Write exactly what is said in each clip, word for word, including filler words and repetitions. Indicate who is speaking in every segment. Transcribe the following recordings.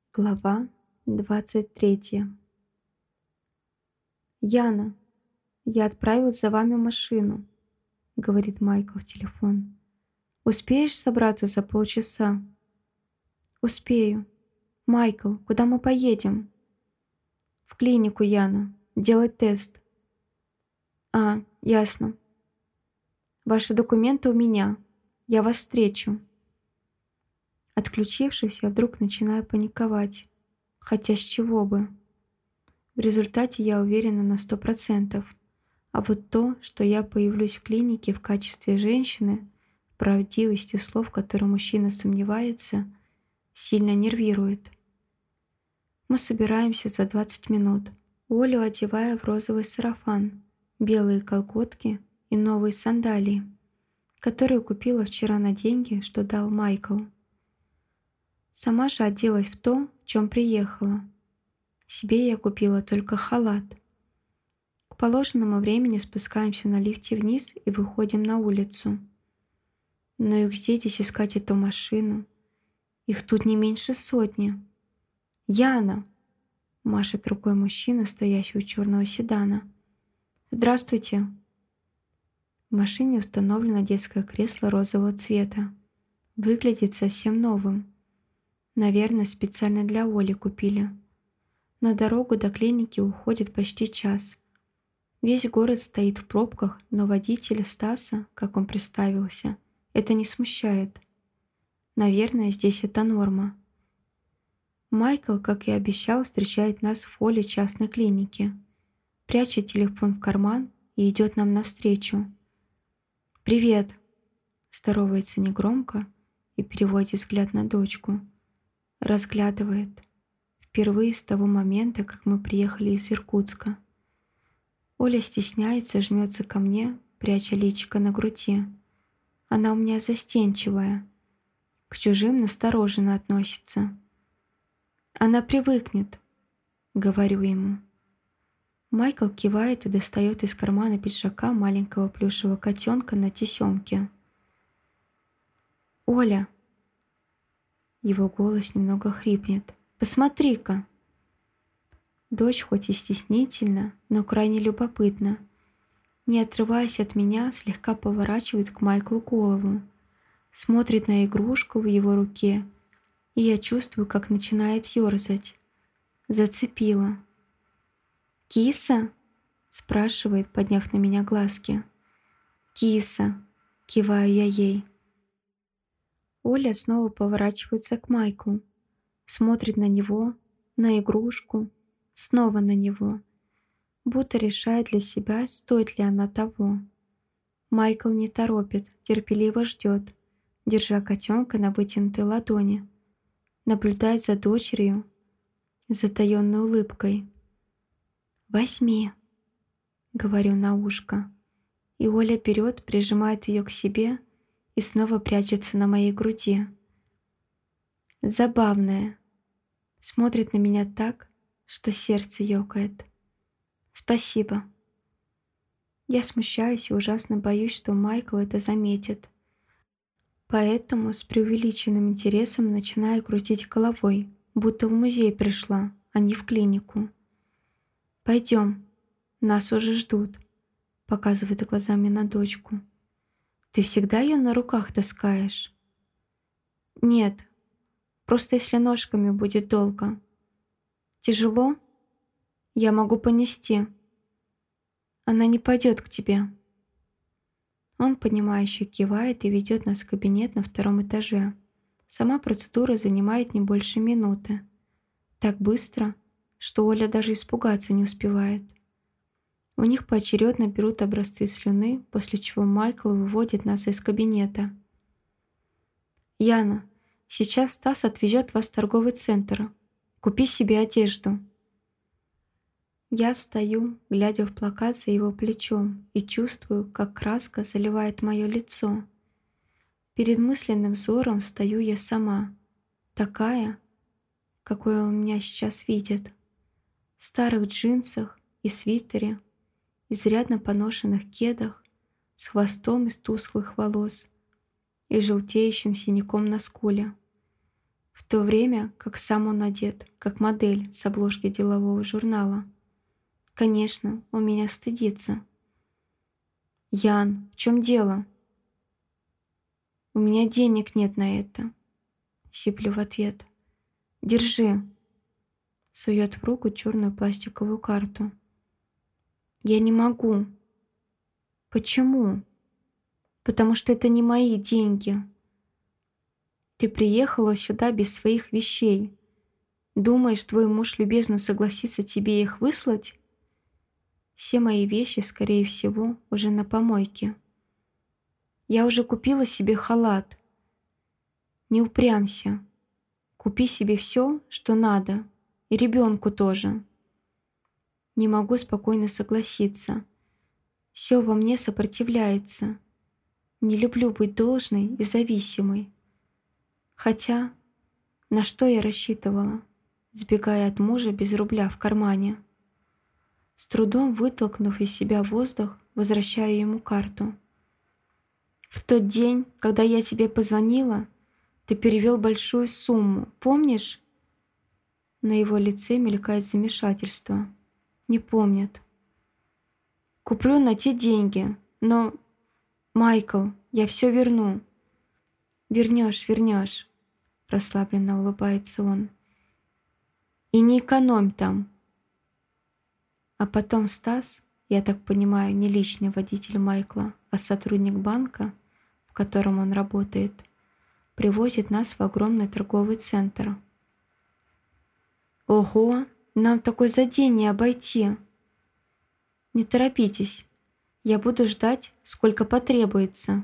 Speaker 1: Глава двадцать третья. «Яна, я отправил за вами машину», — говорит Майкл в телефон. «Успеешь собраться за полчаса?» «Успею. Майкл, куда мы поедем?» «В клинику, Яна. Делать тест». «А, ясно. Ваши документы у меня. Я вас встречу». Отключившись, я вдруг начинаю паниковать. Хотя с чего бы? В результате я уверена на сто процентов. А вот то, что я появлюсь в клинике в качестве женщины, в правдивости слов, в которой мужчина сомневается, сильно нервирует. Мы собираемся за двадцать минут. Олю одеваю в розовый сарафан, белые колготки и новые сандалии, которые купила вчера на деньги, что дал Майкл. Сама же оделась в то, в чем приехала. Себе я купила только халат. К положенному времени спускаемся на лифте вниз и выходим на улицу. Но и где здесь искать эту машину? Их тут не меньше сотни. «Яна!» — машет рукой мужчина, стоящий у черного седана. «Здравствуйте!» В машине установлено детское кресло розового цвета. Выглядит совсем новым. Наверное, специально для Оли купили. На дорогу до клиники уходит почти час. Весь город стоит в пробках, но водителя Стаса, как он представился, это не смущает. Наверное, здесь это норма. Майкл, как и обещал, встречает нас в холле частной клиники, прячет телефон в карман и идет нам навстречу. «Привет!» – здоровается негромко и переводит взгляд на дочку. Разглядывает. Впервые с того момента, как мы приехали из Иркутска. Оля стесняется, жмется ко мне, пряча личико на груди. Она у меня застенчивая. К чужим настороженно относится. «Она привыкнет», — говорю ему. Майкл кивает и достает из кармана пиджака маленького плюшевого котенка на тесемке. «Оля!» Его голос немного хрипнет. «Посмотри-ка!» Дочь хоть и стеснительна, но крайне любопытна. Не отрываясь от меня, слегка поворачивает к Майклу голову. Смотрит на игрушку в его руке, и я чувствую, как начинает ёрзать. Зацепила. «Киса?» — спрашивает, подняв на меня глазки. «Киса!» — киваю я ей. Оля снова поворачивается к Майклу. Смотрит на него, на игрушку, снова на него. Будто решает для себя, стоит ли она того. Майкл не торопит, терпеливо ждет, держа котенка на вытянутой ладони. Наблюдает за дочерью с затаенной улыбкой. «Возьми», — говорю на ушко. И Оля берет, прижимает ее к себе и снова прячется на моей груди. Забавная. Смотрит на меня так, что сердце ёкает. «Спасибо». Я смущаюсь и ужасно боюсь, что Майкл это заметит. Поэтому с преувеличенным интересом начинаю крутить головой, будто в музей пришла, а не в клинику. «Пойдем, нас уже ждут», — показывает глазами на дочку. «Ты всегда ее на руках таскаешь?» «Нет, просто если ножками будет долго». «Тяжело?» «Я могу понести». «Она не пойдет к тебе». Он, понимающе кивает и ведет нас в кабинет на втором этаже. Сама процедура занимает не больше минуты. Так быстро, что Оля даже испугаться не успевает. У них поочередно берут образцы слюны, после чего Майкл выводит нас из кабинета. «Яна, сейчас Стас отвезет вас в торговый центр. Купи себе одежду». Я стою, глядя в плакат за его плечом, и чувствую, как краска заливает мое лицо. Перед мысленным взором стою я сама, такая, какой он меня сейчас видит. В старых джинсах и свитере, изрядно поношенных кедах, с хвостом из тусклых волос и желтеющим синяком на скуле. в то время как сам он одет, как модель с обложки делового журнала. Конечно, он меня стыдится. «Ян, в чем дело?» «У меня денег нет на это», — сиплю в ответ. «Держи», — сует в руку черную пластиковую карту. «Я не могу». «Почему?» «Потому что это не мои деньги. Ты приехала сюда без своих вещей. Думаешь, твой муж любезно согласится тебе их выслать? Все мои вещи, скорее всего, уже на помойке. Я уже купила себе халат. Не упрямься. Купи себе все, что надо, и ребенку тоже». Не могу спокойно согласиться. Все во мне сопротивляется. Не люблю быть должной и зависимой. Хотя, на что я рассчитывала, сбегая от мужа без рубля в кармане? С трудом вытолкнув из себя воздух, возвращаю ему карту. «В тот день, когда я тебе позвонила, ты перевел большую сумму, помнишь?» На его лице мелькает замешательство. Не помнит. «Куплю на те деньги, но... Майкл, я все верну». «Вернешь, вернешь», — расслабленно улыбается он. «И не экономь там». А потом Стас, я так понимаю, не личный водитель Майкла, а сотрудник банка, в котором он работает, привозит нас в огромный торговый центр. «Ого, нам такой за день не обойти!» «Не торопитесь, я буду ждать, сколько потребуется».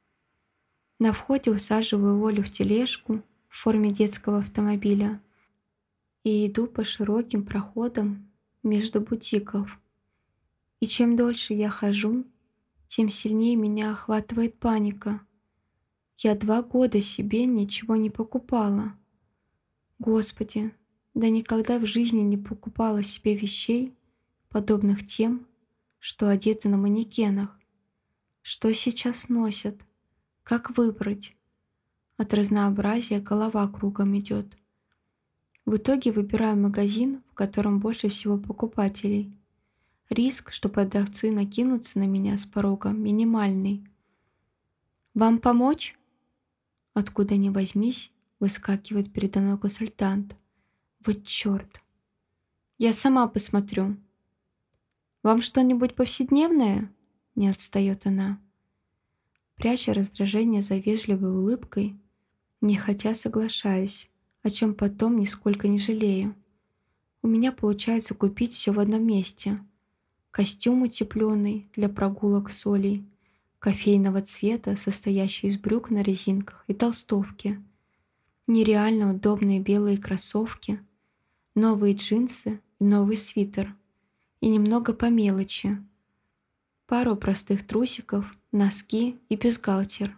Speaker 1: На входе усаживаю Олю в тележку в форме детского автомобиля и иду по широким проходам между бутиков. И чем дольше я хожу, тем сильнее меня охватывает паника. Я два года себе ничего не покупала. Господи, да никогда в жизни не покупала себе вещей, подобных тем, что одеты на манекенах. Что сейчас носят? Как выбрать? От разнообразия голова кругом идет. В итоге выбираю магазин, в котором больше всего покупателей. Риск, что продавцы накинутся на меня с порога, минимальный. «Вам помочь?» Откуда ни возьмись, выскакивает передо мной консультант. Вот черт! «Я сама посмотрю». «Вам что-нибудь повседневное?» Не отстает она. Пряча раздражение за вежливой улыбкой, нехотя соглашаюсь, о чем потом нисколько не жалею. У меня получается купить все в одном месте. Костюм утепленный для прогулок с Олей, кофейного цвета, состоящий из брюк на резинках и толстовки, нереально удобные белые кроссовки, новые джинсы и новый свитер, и немного по мелочи. Пару простых трусиков, носки и бюстгальтер.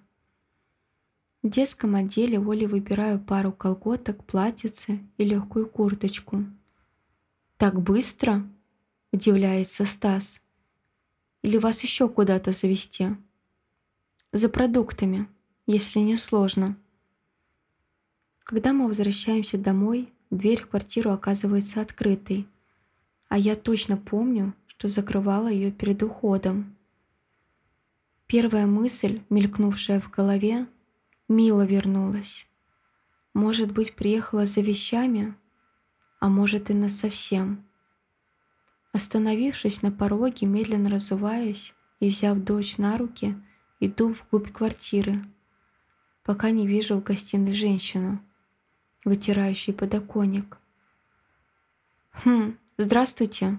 Speaker 1: В детском отделе Оле выбираю пару колготок, платьице и легкую курточку. «Так быстро?» – удивляется Стас. «Или вас еще куда-то завезти?» «За продуктами, если не сложно». Когда мы возвращаемся домой, дверь в квартиру оказывается открытой, а я точно помню, что закрывала ее перед уходом. Первая мысль, мелькнувшая в голове, Мила вернулась. Может быть, приехала за вещами, а может и насовсем. Остановившись на пороге, медленно разуваясь и взяв дочь на руки, иду вглубь квартиры, пока не вижу в гостиной женщину, вытирающую подоконник. «Хм, здравствуйте!»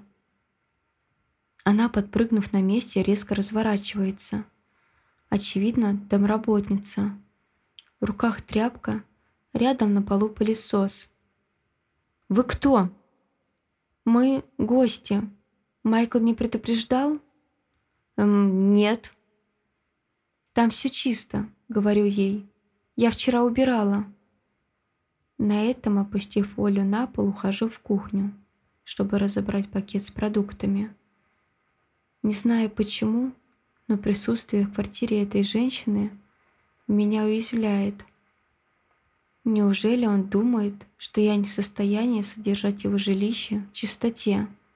Speaker 1: Она, подпрыгнув на месте, резко разворачивается. Очевидно, домработница. В руках тряпка, рядом на полу пылесос. «Вы кто?» «Мы гости. Майкл не предупреждал?» «Эм, нет». «Там все чисто», — говорю ей. «Я вчера убирала». На этом, опустив Олю на пол, ухожу в кухню, чтобы разобрать пакет с продуктами. Не знаю почему, но присутствие в квартире этой женщины меня уязвляет. Неужели он думает, что я не в состоянии содержать его жилище в чистоте